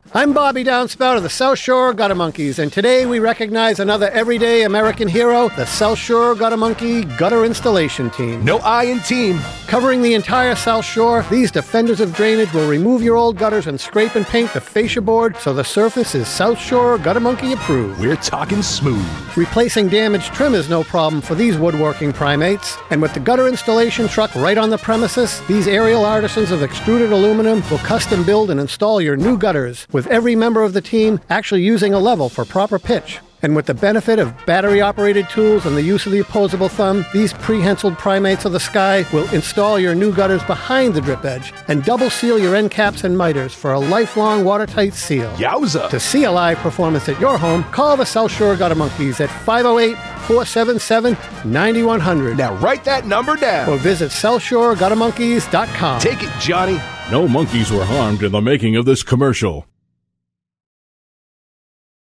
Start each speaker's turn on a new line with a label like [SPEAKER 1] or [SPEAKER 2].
[SPEAKER 1] I'm Bobby Downspout of the South Shore Gutter Monkeys, and today we recognize another everyday American hero, the South Shore Gutter Monkey Gutter Installation Team.
[SPEAKER 2] No I in team.
[SPEAKER 1] Covering the entire South Shore, these defenders of drainage will remove your old gutters and scrape and paint the fascia board so the surface is South Shore Gutter Monkey approved.
[SPEAKER 2] We're talking smooth.
[SPEAKER 1] Replacing damaged trim is no problem for these woodworking primates, and with the gutter installation truck right on the premises, these aerial artisans of extruded aluminum will custom build and install your new gutters, with every member of the team actually using a level for proper pitch. And with the benefit of battery-operated tools and the use of the opposable thumb, these prehensiled primates of the sky will install your new gutters behind the drip edge and double seal your end caps and miters for a lifelong watertight seal.
[SPEAKER 2] Yowza!
[SPEAKER 1] To see a live performance at your home, call the South Shore Gutter Monkeys at 508-477-9100.
[SPEAKER 2] Now write that number down.
[SPEAKER 1] Or visit SouthShoreGutterMonkeys.com.
[SPEAKER 2] Take it, Johnny.
[SPEAKER 3] No monkeys were harmed in the making of this commercial.